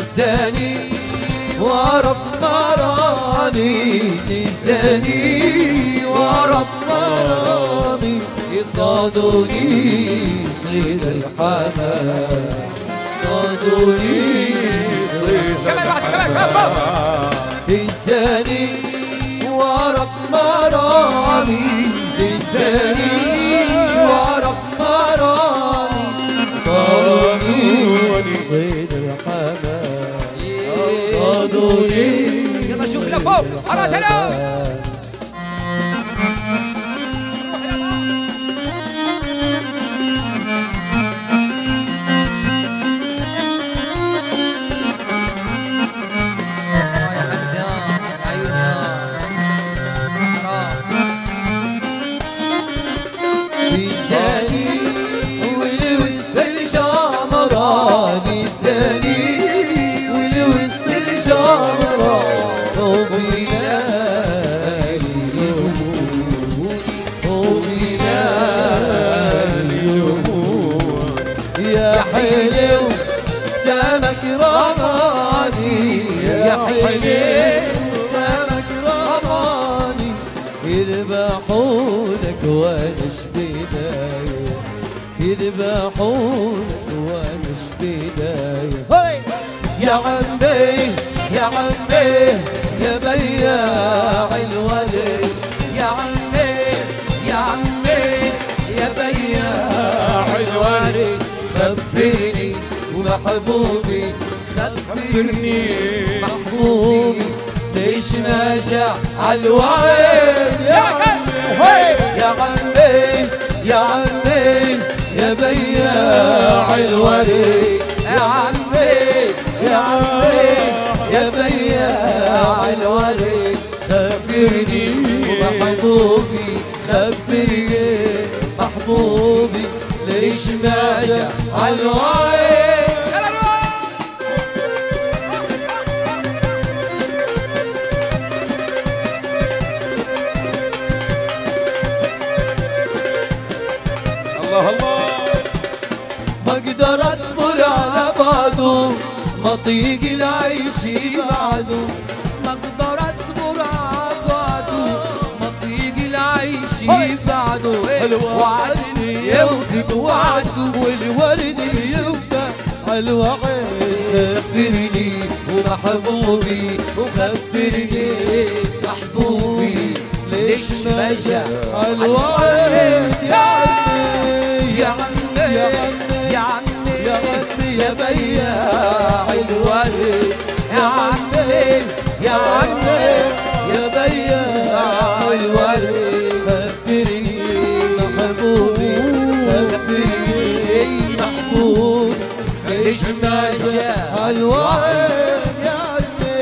نساني ورب مرامي، نساني ورب مرامي، يصادوني صيد الحمام، صادوني صيد الحمام. نساني ورب مرامي، نساني ورب مرامي، صادوني صيد الحمام، صادوني. يلا شوف لفوق على سلام. يا حلو سمك رماني، يا حلو سمك رماني، يذبحونك وانا شبيدايه، يذبحونك وانا شبيدايه. يا عمي يا عمي يا بياع الولد، يا عمي يا عمي يا بياع الورد، خبرني ومحبوبي، خبرني محبوبي، ليش ما جاء عالوعد؟ يا عمي يا عمي يا عمي يا بياع الورد، يا عمي يا عمي يا بياع الورد، خبرني ومحبوبي، خبرني محبوبي، ليش ما جاء عالوعد؟ الله الله. ما اقدر اصبر على بعده، ما طيق العيش بعده، ما اقدر اصبر على بعده، ما طيق العيش بعده. وعدني يوفق وعده، والورد اللي يوفق عالوعد. خبرني ومحبوبي، وخبرني محبوبي، ليش ما جاء عالوعد؟ يا عمي يا عمي يا عمي يا عمي يا عمي يا بياع الورد، يا عمي يا عمي يا بياع الورد، خبرني محبوبي، خبرني محبوبي، ليش ما جاء عالوعد؟ يا عمي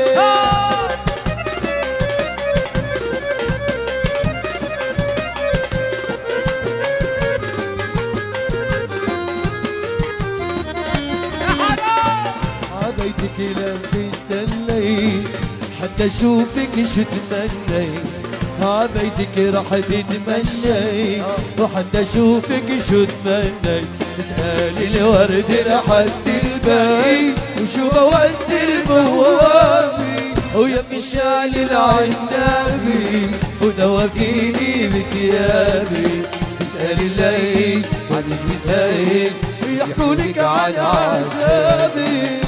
عبيتك لبيت الليل، حتى اشوفك شو تمنيت، عبيتك رح تتمشي، وحتى اشوفك شو تمنيت. اسألي الورد لحد البيت، وشو بوزت البوابي، ويا مشال العنابي، ودوبيني بثيابي. اسألي الليل عن ايش بيسهل، ويحكولك عن عذابي.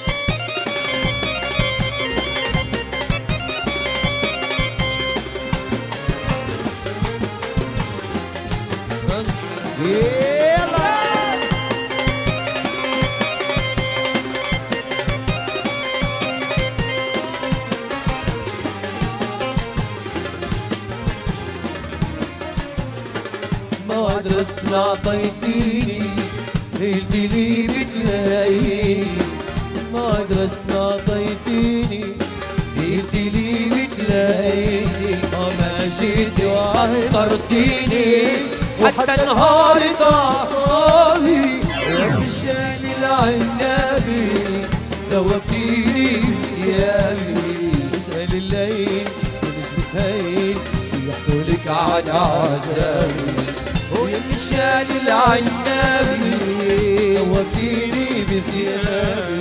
ما ادرس ما عطيتيني، قلتي لي بتلاقيني، ما ادرس ما عطيتيني، قلتي لي بتلاقيني. ما جيتي وعطرتيني، حتى انهارت اعصابي، مشان العنابي دوبتيني ثيابي. اسأل الليل مش بسهيل، يحكولك عن عذابي، ويا مشان العنابي دوبتيني بثيابي.